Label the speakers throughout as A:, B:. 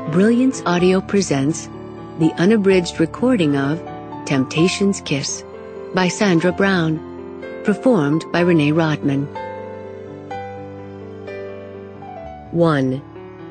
A: Brilliance Audio presents the unabridged recording of Temptation's Kiss by Sandra Brown, performed by Renee Rodman. 1.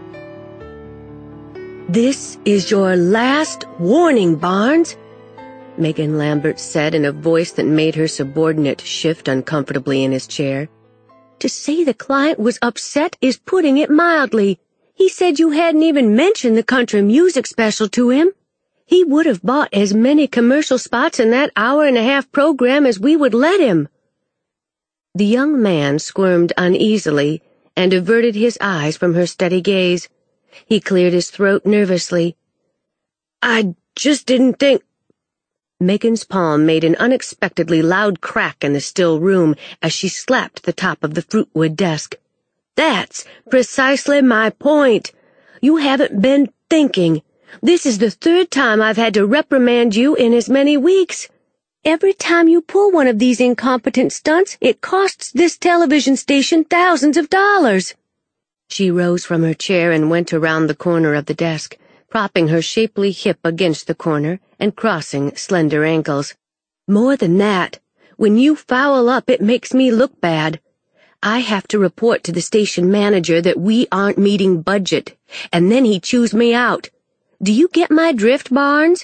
A: "This is your last warning, Barnes," Megan Lambert said in a voice that made her subordinate shift uncomfortably in his chair. "To say the client was upset is putting it mildly. He said you hadn't even mentioned the country music special to him. He would have bought as many commercial spots in that hour-and-a-half program as we would let him." The young man squirmed uneasily and averted his eyes from her steady gaze. He cleared his throat nervously. "I just didn't think—" Megan's palm made an unexpectedly loud crack in the still room as she slapped the top of the fruitwood desk. "That's precisely my point. You haven't been thinking. This is the third time I've had to reprimand you in as many weeks. Every time you pull one of these incompetent stunts, it costs this television station thousands of dollars." She rose from her chair and went around the corner of the desk, propping her shapely hip against the corner and crossing slender ankles. "More than that, when you foul up, it makes me look bad. I have to report to the station manager that we aren't meeting budget, and then he chews me out. Do you get my drift, Barnes?"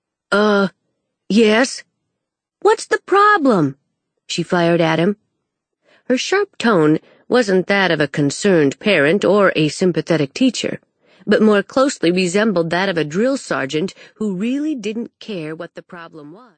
A: Yes." "What's the problem?" she fired at him. Her sharp tone wasn't that of a concerned parent or a sympathetic teacher, but more closely resembled that of a drill sergeant who really didn't care what the problem was.